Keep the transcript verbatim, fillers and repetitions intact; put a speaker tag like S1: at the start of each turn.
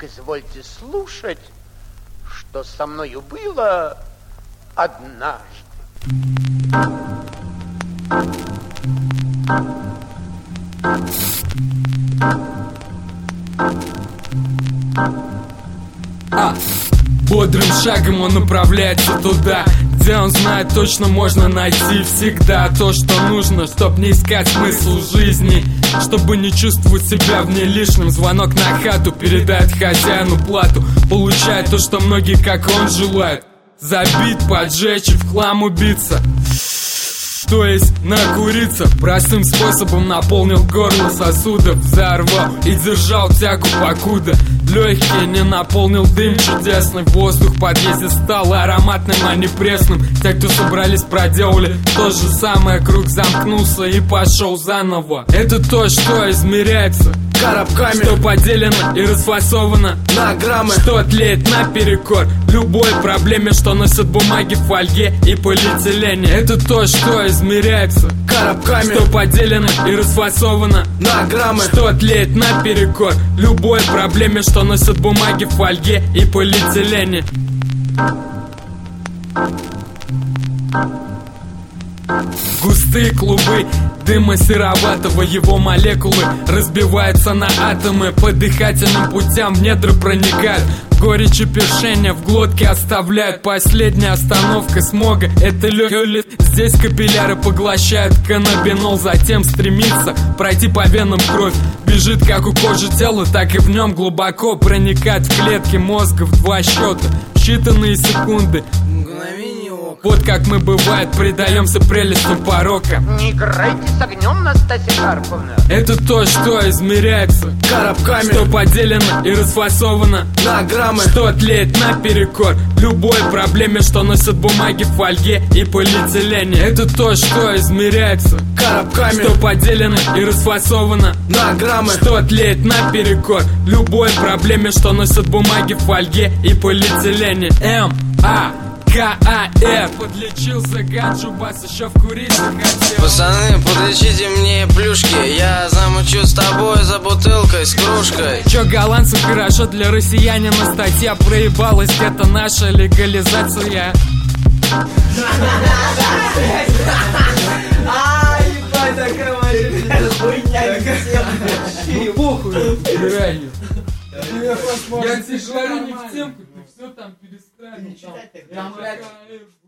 S1: Так извольте слушать, что со мною было однажды.
S2: А, бодрым шагом он направляется туда, где он знает, точно можно найти всегда то, что нужно, чтоб не искать смысл жизни, чтобы не чувствовать себя в ней лишним. Звонок на хату передает хозяину плату, получает то, что многие, как он, желают: забить, поджечь и в хлам убиться, то есть накуриться. Простым способом наполнил горло сосудов, взорвал и держал тягу покуда легкие не наполнил дым чудесный. Воздух в подъезде стал ароматным, а не пресным. Те, кто собрались, проделали то же самое. Круг замкнулся и пошел заново. Это то, что измеряется коробками, что поделено и расфасовано на граммы, что тлеет наперекор любой проблеме, что носят бумаги, фольге и полиэтилене. Это то, что измеряется коробками, что поделено и расфасовано на граммы, что тлеет наперекор любой проблеме, что носят бумаги, фольге и полиэтилене. Густые клубы дыма сероватого, его молекулы разбиваются на атомы, по дыхательным путям в недра проникают. Горечь и першение в глотке оставляют. Последняя остановка смога — это легкий. Здесь капилляры поглощают каннабинол, затем стремится пройти по венам кровь. Бежит как у кожи тела, так и в нем глубоко проникает в клетки мозга в два счета, считанные секунды. Вот как мы, бывает, предаемся прелестям порока.
S1: Не играйте с огнем, Настасья Карповна.
S2: Это то, что измеряется коробками, что поделено и расфасовано на граммы, что тлеет наперекор любой проблеме, что носят бумаги, фольге и полиэтилене. Это то, что измеряется коробками, что поделено и расфасовано на граммы, что тлеет наперекор любой проблеме, что носят бумаги, фольге и полиэтилене. М, А, К А Р. Подлечился ганджу, бас еще вкурить захотел.
S3: Пацаны, подлечите мне плюшки, я замучу с тобой за бутылкой, с кружкой.
S2: Чё, голландцу хорошо, для россиянина статья проебалась, это наша легализация.
S4: Ай, ебать, такая хуйня,
S2: ну похуй, реально. Я тебе говорю, не в темку, ты все там перестраивай.